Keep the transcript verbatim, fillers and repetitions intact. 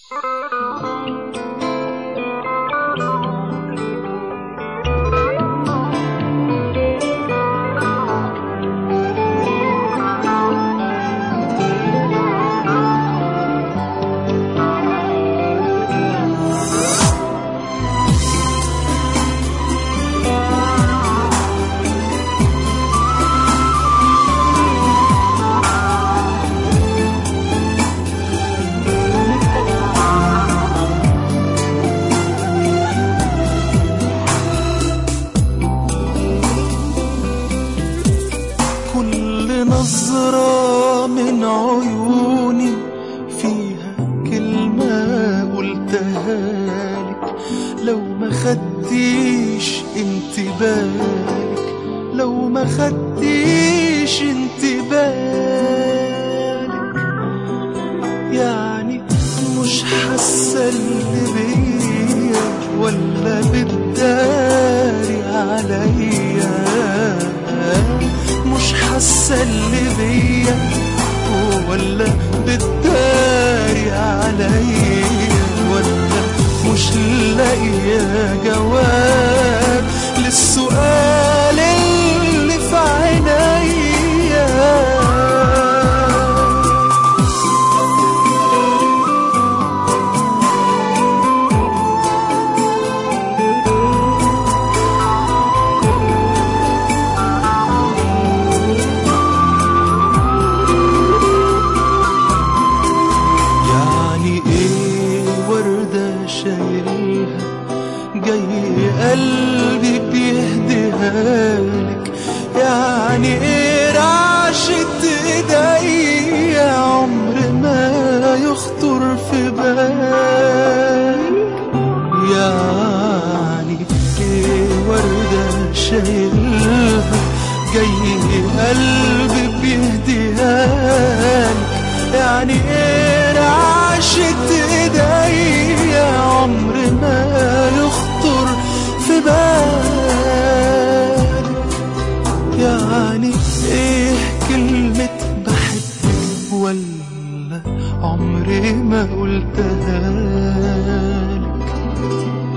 نظرة من عيوني فيها كلمة قلتها لك، لو ما خدتيش انت بالك، لو ما خدتيش انت بالك، يعني مش حاسة اللي بيا ولا بتداري عليا، مش حاسة اللي بيا ولا بتداري عليا، ولا مش لاقية جواب للسؤال اللي في عينيا. شايلها جاي قلبي بيهديها لك، يعني ايه رعشة ايديا عمر ما يخطر في بالك، يعني ايه وردة شايلها جاي قلبي بيهديها لك، يعني ايه رعشة ايديا عمر ما يخطر في بالك، يعني ايه كلمة بحبك ولا عمري ما قلتها لك.